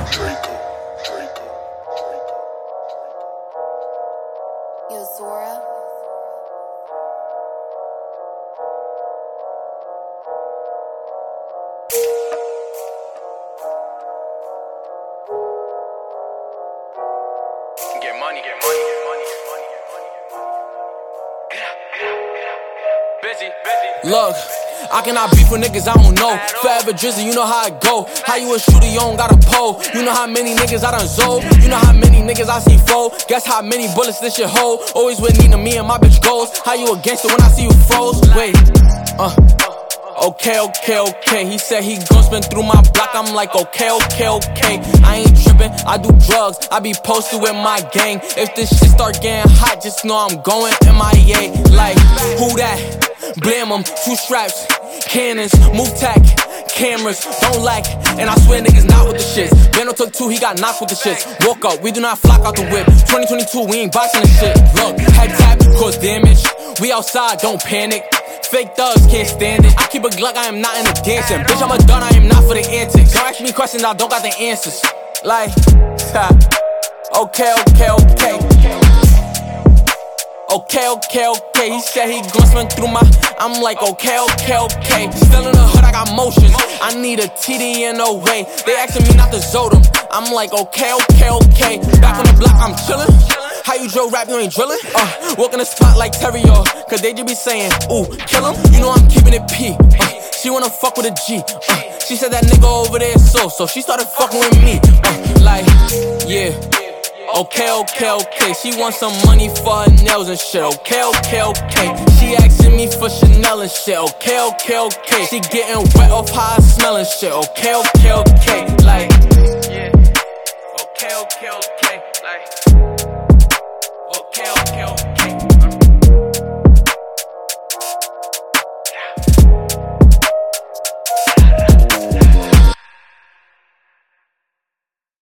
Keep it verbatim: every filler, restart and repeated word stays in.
Draco, Draco, Draco. Yo, Zora. Get money, get money, get money, get money, get money. Busy, busy. Look, I cannot beef with niggas I don't know. Forever Drizzy, you know how it go. How you a shooter, you don't got a pole. You know how many niggas I done sold. You know how many niggas I see fold. Guess how many bullets this shit hold. Always with Nina, me and my bitch goes. How you a gangster when I see you froze? Wait, uh okay, okay, okay. He said he gon' spin through my block. I'm like, okay, okay, okay. I ain't trippin', I do drugs. I be posted with my gang. If this shit start getting hot, just know I'm going M I A. Like, who that? Blam 'em, two straps, cannons, move tack, cameras, don't lack. And I swear niggas not with the shits. Beno took two, he got knocked with the shits. Woke up, we do not flock out the whip. twenty twenty-two, we ain't boxing the shit. Look, head tap, cause damage. We outside, don't panic. Fake thugs can't stand it. I keep a Glock, I am not in the dancing. Bitch, I'm a done, I am not for the antics. Don't ask me questions, I don't got the answers. Like, okay, okay, okay. Okay, okay, okay. He said he gon' spin through my. I'm like, okay, okay, okay. Still in the hood, I got motions. I need a T D in a way. They asking me not to zoe them. I'm like, okay, okay, okay. Back on the block, I'm chillin'. How you drill rap, you ain't drillin'? Uh, walk in the spot like Terrio. Cause they just be saying, ooh, kill him. You know I'm keeping it P. Uh, she wanna fuck with a G. Uh, she said that nigga over there is so. So she started fucking with me. Uh, like, yeah. Okay, okay, okay. She wants some money for her nails and shit. Okay, okay, okay. She asking me for Chanel and shit. Okay, okay, okay. She getting wet off how I smell and shit. Okay, okay, okay. Like, yeah. Okay, okay, okay. Like, okay, okay, okay.